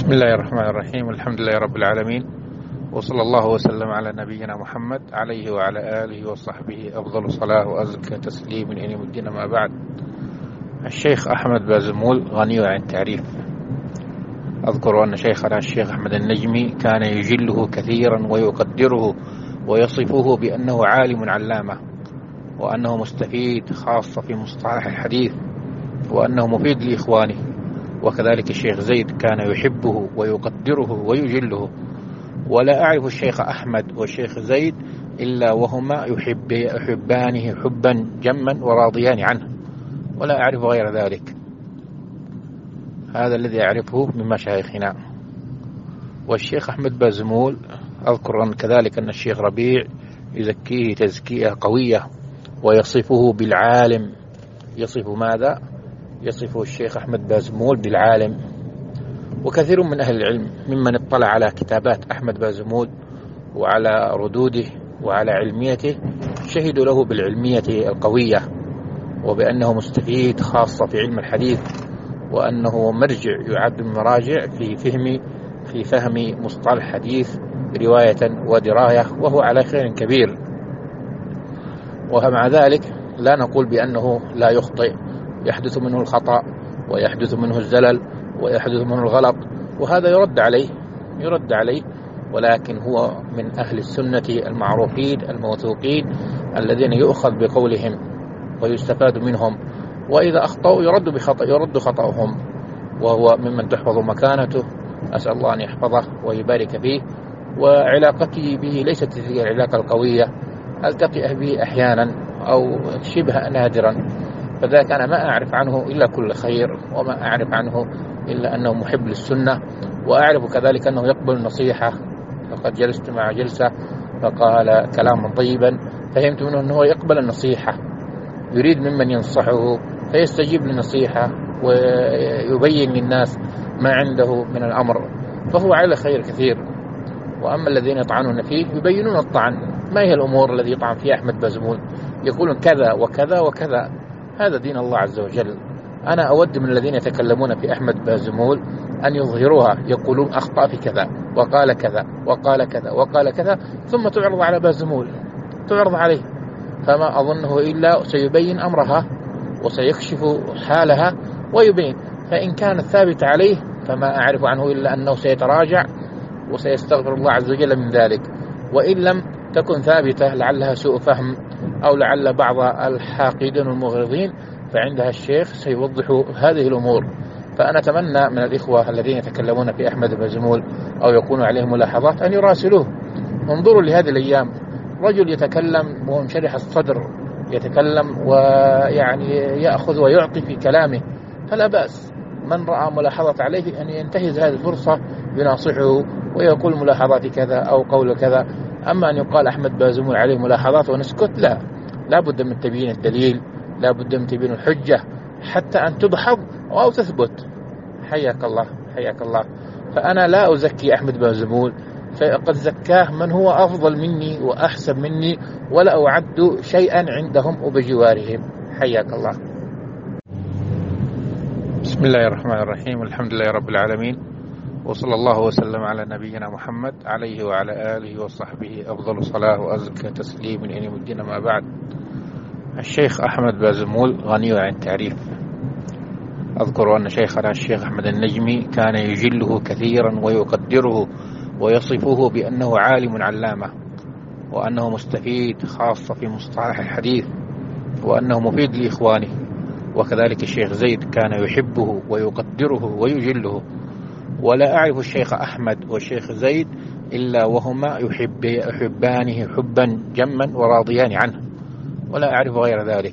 بسم الله الرحمن الرحيم. الحمد لله رب العالمين، وصلى الله وسلم على نبينا محمد عليه وعلى آله وصحبه أفضل الصلاة وأزكى تسليم إلى يوم الدين. ما بعد، الشيخ أحمد بازمول غني عن التعريف. أذكر أن شيخنا الشيخ أحمد النجمي كان يجله كثيرا ويقدره ويصفه بأنه عالم علامة، وأنه مستفيد خاصة في مصطلح الحديث، وأنه مفيد لإخوانه. وكذلك الشيخ زيد كان يحبه ويقدره ويجله، ولا أعرف الشيخ أحمد والشيخ زيد إلا وهما يحبانه حبا جما وراضيان عنه، ولا أعرف غير ذلك. هذا الذي أعرفه من مشايخنا. والشيخ أحمد بازمول أذكر أن كذلك أن الشيخ ربيع يزكيه تزكية قوية ويصفه بالعالم. يصف ماذا؟ يصف الشيخ أحمد بازمول بالعالم. وكثير من أهل العلم ممن اطلع على كتابات أحمد بازمول وعلى ردوده وعلى علميته شهدوا له بالعلمية القوية، وبأنه مستفيد خاصة في علم الحديث، وأنه مرجع يعد من مراجع في فهم مصطلح الحديث رواية ودراية، وهو على خير كبير. ومع ذلك لا نقول بأنه لا يخطئ، يحدث منه الخطأ ويحدث منه الزلل ويحدث منه الغلط، وهذا يرد عليه، ولكن هو من أهل السنة المعروفين الموثوقين الذين يؤخذ بقولهم ويستفاد منهم، وإذا أخطأوا يرد خطأهم، وهو ممن تحفظ مكانته. أسأل الله أن يحفظه ويبارك فيه. وعلاقتي به ليست هي العلاقة القوية، ألتقي به أحيانا أو شبه نادرا، فذاك أنا ما أعرف عنه إلا كل خير، وما أعرف عنه إلا أنه محب للسنة، وأعرف كذلك أنه يقبل النصيحة. فقد جلست مع جلسة فقال كلاما طيبا، فهمت منه أنه يقبل النصيحة، يريد ممن ينصحه فيستجيب للنصيحة ويبين للناس ما عنده من الأمر، فهو على خير كثير. وأما الذين يطعنون فيه يبينون الطعن، ما هي الأمور الذي يطعن فيها أحمد بازمول؟ يقولون كذا وكذا وكذا، هذا دين الله عز وجل. أنا أود من الذين يتكلمون في أحمد بازمول أن يظهروها، يقولون أخطأ في كذا وقال كذا وقال كذا وقال كذا، ثم تعرض على بازمول، تعرض عليه، فما أظنه إلا سيبين أمرها وسيكشف حالها ويبين. فإن كانت ثابتة عليه فما أعرف عنه إلا أنه سيتراجع وسيستغفر الله عز وجل من ذلك، وإن لم تكن ثابتة لعلها سوء فهم أو لعل بعض الحاقدين والمغرضين، فعندها الشيخ سيوضح هذه الأمور. فأنا أتمنى من الإخوة الذين يتكلمون في أحمد بازمول أو يكون عليهم ملاحظات أن يراسلوه. انظروا لهذه الأيام، رجل يتكلم وانشرح الصدر، يتكلم ويعني يأخذ ويعطي في كلامه، فلا بأس من رأى ملاحظة عليه أن ينتهز هذه الفرصة يناصحه ويقول ملاحظات كذا أو قول كذا. أما أن يقال أحمد بازمول عليه ملاحظات ونسكت، لا بد من تبيين الدليل، لا بد من تبيين الحجة حتى أن تدحض أو تثبت. حياك الله. فأنا لا أزكي أحمد بازمول، فقد زكاه من هو أفضل مني وأحسن مني، ولا أعد شيئا عندهم وبجوارهم. حياك الله. بسم الله الرحمن الرحيم. الحمد لله رب العالمين، وصلى الله وسلم على نبينا محمد عليه وعلى آله وصحبه أفضل الصلاة وأزكى تسليم إلى يوم الدين. ما بعد، الشيخ أحمد بازمول غني عن التعريف. أذكر أن شيخنا الشيخ أحمد النجمي كان يجله كثيرا ويقدره ويصفه بأنه عالم علامة، وأنه مستفيد خاصة في مصطلح الحديث، وأنه مفيد لإخوانه. وكذلك الشيخ زيد كان يحبه ويقدره ويجله، ولا أعرف الشيخ أحمد والشيخ زيد إلا وهما يحبانه حبا جما وراضيان عنه، ولا أعرف غير ذلك.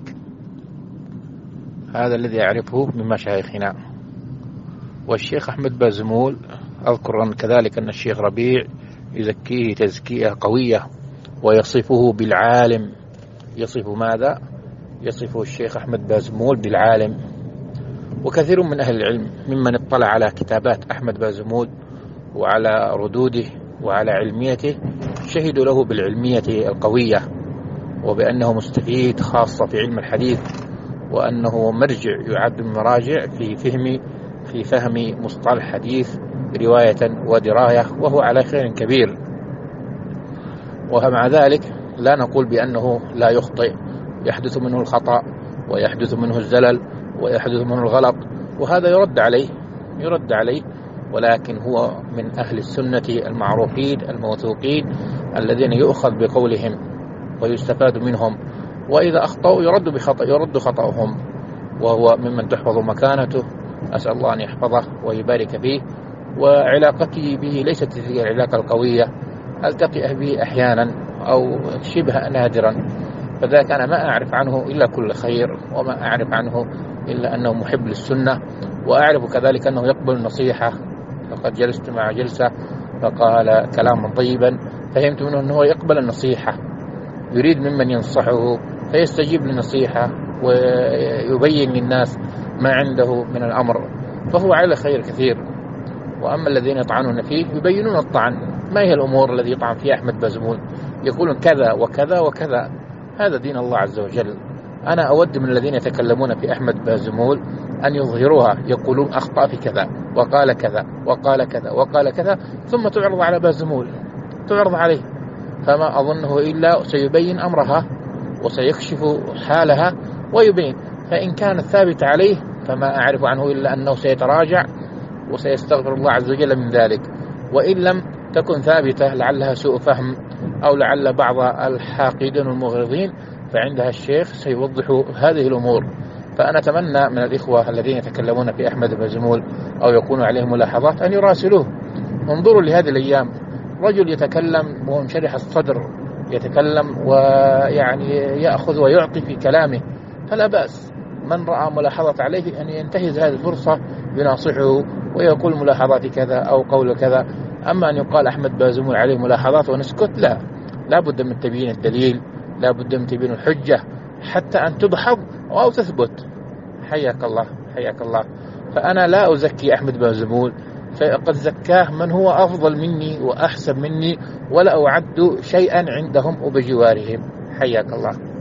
هذا الذي أعرفه من مشايخنا. والشيخ أحمد بازمول أذكر أن كذلك أن الشيخ ربيع يزكيه تزكية قوية ويصفه بالعالم. يصف ماذا؟ يصف الشيخ أحمد بازمول بالعالم. وكثير من أهل العلم ممن اطلع على كتابات أحمد بازمول وعلى ردوده وعلى علميته شهدوا له بالعلمية القوية، وبأنه مستفيد خاصة في علم الحديث، وأنه مرجع يعد من مراجع في فهم مصطلح الحديث رواية ودراية، وهو على خير كبير. ومع ذلك لا نقول بأنه لا يخطئ، يحدث منه الخطأ ويحدث منه الزلل ويحدث منه الغلط، وهذا يرد عليه، ولكن هو من أهل السنة المعروفين الموثوقين الذين يؤخذ بقولهم ويستفاد منهم، وإذا أخطأوا يرد خطأهم، وهو ممن تحفظ مكانته. أسأل الله أن يحفظه ويبارك فيه. وعلاقتي به ليست هي العلاقة القوية، ألتقي به أحيانا أو شبه نادرا، فذلك أنا ما أعرف عنه إلا كل خير، وما أعرف عنه إلا أنه محب للسنة، وأعرف كذلك أنه يقبل النصيحة. فقد جلست مع جلسة فقال كلاما طيبا، فهمت منه أنه يقبل النصيحة، يريد ممن ينصحه فيستجيب للنصيحة ويبين للناس ما عنده من الأمر، فهو على خير كثير. وأما الذين يطعنون فيه يبينون الطعن، ما هي الأمور التي يطعن فيها أحمد بازمول، يقولون كذا وكذا وكذا، هذا دين الله عز وجل. أنا أود من الذين يتكلمون في أحمد بازمول أن يظهروها، يقولون أخطأ في كذا وقال كذا وقال كذا وقال كذا، ثم تعرض على بازمول، تعرض عليه، فما أظنه إلا سيبين أمرها وسيكشف حالها ويبين. فإن كانت ثابتة عليه فما أعرف عنه إلا أنه سيتراجع وسيستغفر الله عز وجل من ذلك، وإن لم تكن ثابتة لعلها سوء فهم أو لعل بعض الحاقدين والمغرضين، فعندها الشيخ سيوضح هذه الأمور. فأنا أتمنى من الإخوة الذين يتكلمون في أحمد بازمول أو يكون عليهم ملاحظات أن يراسلوه. انظروا لهذه الأيام، رجل يتكلم وانشرح الصدر، يتكلم ويعني يأخذ ويعطي في كلامه، فلا بأس من رأى ملاحظة عليه أن ينتهز هذه الفرصة يناصحه ويقول ملاحظات كذا أو قول كذا. أما أن يقال أحمد بازمول عليه ملاحظات ونسكت، لا بد من تبيين الدليل، لا بد من تبيين الحجة حتى أن تدحض أو تثبت. حياك الله حياك الله. فأنا لا أزكي أحمد بازمول، فقد زكاه من هو أفضل مني وأحسن مني، ولا أعد شيئا عندهم وبجوارهم. حياك الله.